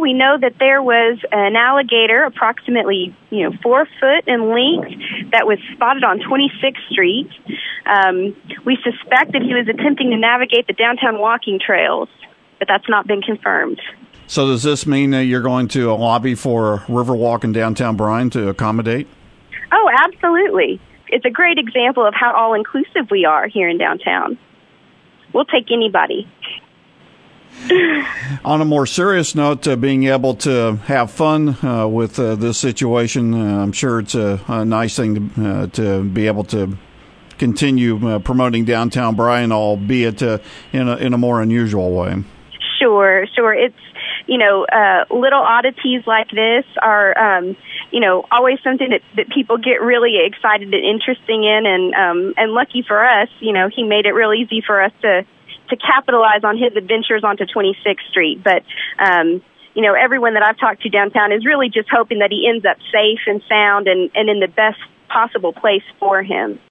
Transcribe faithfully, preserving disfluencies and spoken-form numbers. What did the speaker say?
We know that there was an alligator approximately, you know, four foot in length that was spotted on twenty-sixth Street. Um, we suspect that he was attempting to navigate the downtown walking trails, but that's not been confirmed. So does this mean that you're going to lobby for Riverwalk in downtown Bryan to accommodate? Oh, absolutely. It's a great example of how all-inclusive we are here in downtown. We'll take anybody. On a more serious note, uh, being able to have fun uh, with uh, this situation, uh, I'm sure it's a, a nice thing to, uh, to be able to continue uh, promoting downtown Bryan, albeit uh, in a, in a more unusual way. Sure, sure. It's, you know, uh, little oddities like this are, um, you know, always something that, that people get really excited and interesting in. And, um, and lucky for us, you know, he made it real easy for us to, to capitalize on his adventures onto twenty-sixth Street. But, um, you know, everyone that I've talked to downtown is really just hoping that he ends up safe and sound and, and in the best possible place for him.